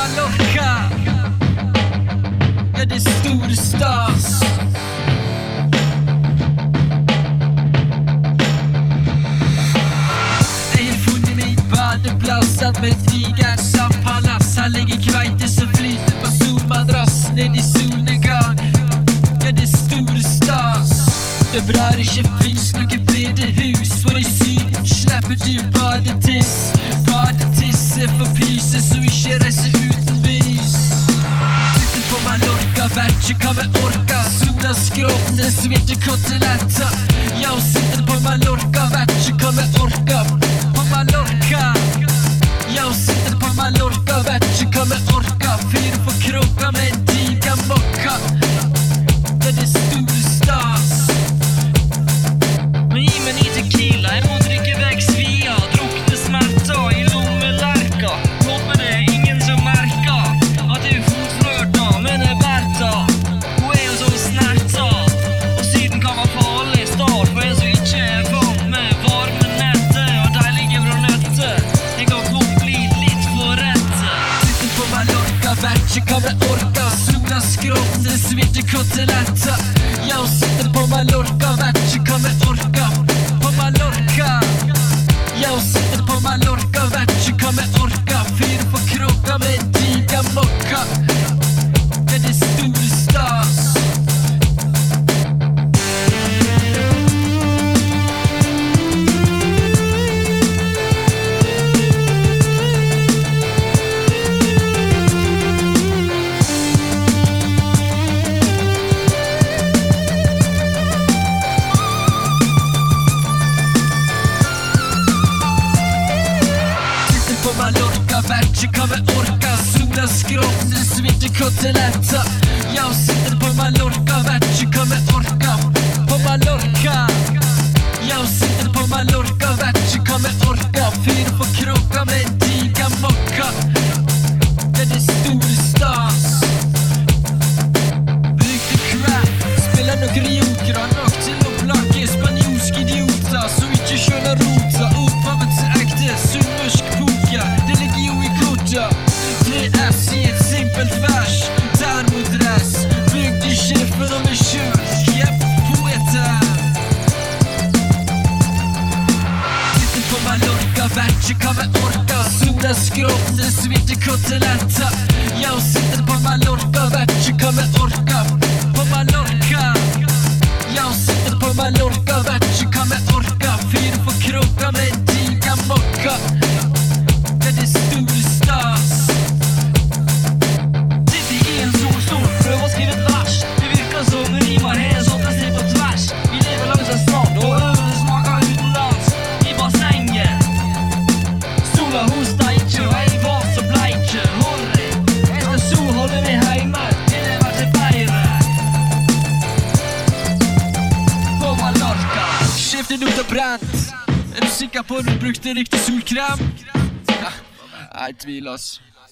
Mallorca. Ja, det er stor stas. Jeg har funnet min badeplass, satt med et digert sandpalass. Her ligger kveite som flyter på solmadrass, ned i solnedgang. Ja, det er stor stas. Det er bra det ikke finnes noe bedehus, for i Syden slipper du badetiss. Badetiss er for pyse, så ikke reise uten bevis. Sitter på Mallorca, vet ikke hva vi orker. Sola skråtende, svitte koteletter. Jeg sitter på Mallorca, vet ikke hva vi orker. På Mallorca. Jeg sitter på Mallorca, vet ikke hva vi orker. Fyr på kråka med en diger mokka. Det er stor stas. Men gi meg ny tequila, jeg må drikke vekk svia. Drukne smerter i lommelerka. Håper det er ingen som merker at jeg er fotflørta med det Bertha. Hun er jo så snerta, og Syden kan være farlig start for en som ikke er vant med varme netter og deilige brødnøtter. Jeg kan fort bli litt for rette. Sitter på Mallorca, vet ikke hva vi orker. Sola skråtende, svitte koteletter. Jeg sitter på Mallorca, vet ikke hva vi orker. På Mallorca. Jeg sitter på Mallorca, vet ikke hva vi orker. Fyr på kråka med en diger mokka. Det er stor stas. Mallorca, vet ikke hva vi orker. Sola skråtende, svitte koteletter. Jeg sitter på Mallorca, vet ikke hva vi orker. På Mallorca. Jeg sitter på Mallorca, vet ikke hva vi orker. Fyr på kråka med en diger mokka. Det er stor stas. Brukte crap, spiller noen jokere nok til å plage spanjolske idioter som ikke skjønner rota. Opphavet til ekte sunnmørsk poker. Det ligger jo i korta. 3F i et simpelt vers. Der mot dress. Bygd ikke for å bli kjørt. Jepp, poeter. Sitter på Mallorca, vet ikke hva vi orker. Sola skråtende, svitte koteletter. Jeg sitter på Mallorca, vet ikke hva vi orker. På Mallorca. Jeg sitter på Mallorca, vet ikke hva vi orker. Fyr på kråka med en diger mokka. Det er stor stas. Sitter i en solstol, prøver å skrive et vers. Det virker som rimer helt sånn jeg ser på tvers. Vi lever langs en strand, og øvende smaker utenlands. I bassenget. Sola hos deg ikke, og jeg var så bleike. Horry, jeg skal så holde meg hjemme til det var til feire. På Mallorca. Skiftet ut og brent. Er du sikker på at du brukte riktig solkrem? Ja, jeg tviler, ass.